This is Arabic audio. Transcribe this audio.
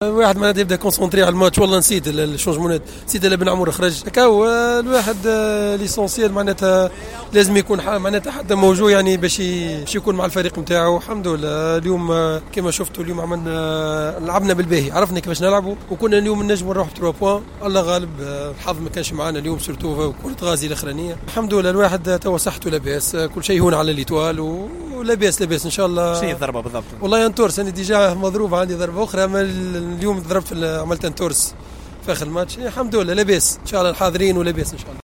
الواحد ما يبدا كونسونطري على الماتش، والله نسيت الشونجمونات، نسيت بن عمر خرج هكا. الواحد ليسونسيال معناتها لازم يكون معناتها حتى موجود يعني باش يكون مع الفريق نتاعو. الحمد لله اليوم كما شفتوا اليوم عملنا لعبنا بالباهي، عرفنا كيفاش نلعبوا، وكنا اليوم نجموا نروح 3 بوان. الله غالب، الحظ ما كانش معنا اليوم سورتو كرة غازي الاخرانيه. الحمد لله الواحد توا صحته لاباس، كل شيء هون على ليتوال ولاباس ان شاء الله. شنو الضربه بالضبط؟ والله انتورس انا ديجا مضروب، عندي ضربه اخرى، اليوم ضربت عملت انتورس في اخر الماتش. الحمد لله لاباس ان شاء الله، الحاضرين ولاباس ان شاء الله.